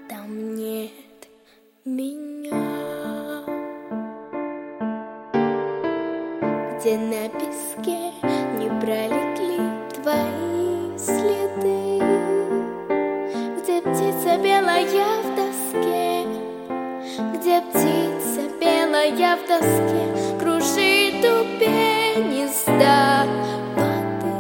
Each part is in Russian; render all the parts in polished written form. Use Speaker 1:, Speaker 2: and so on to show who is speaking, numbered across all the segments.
Speaker 1: Там нет меня, где на песке не пролегли твои следы, где птица белая в тоске, где птица белая в тоске кружит у пенистой воды.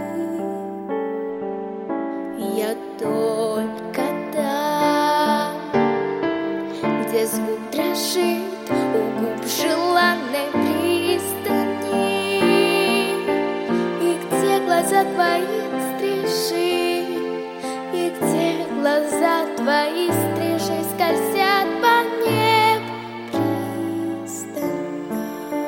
Speaker 1: Я только там, где звук дрожит у губ желанной пристани, и где глаза твои стрижи, и где глаза твои стрижи скользят по небу пристально.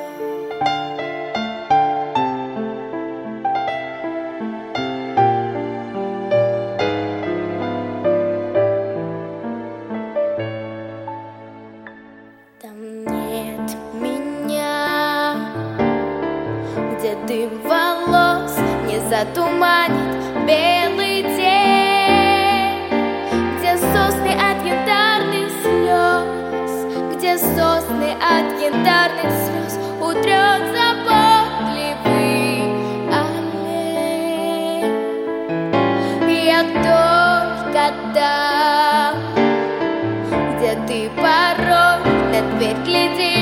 Speaker 1: Там нет меня, где дым волос не затуманит белый день, где сосны от янтарных слез, где сосны от янтарных слез утрет заботливый олень. Я только там, где ты порой на дверь глядишь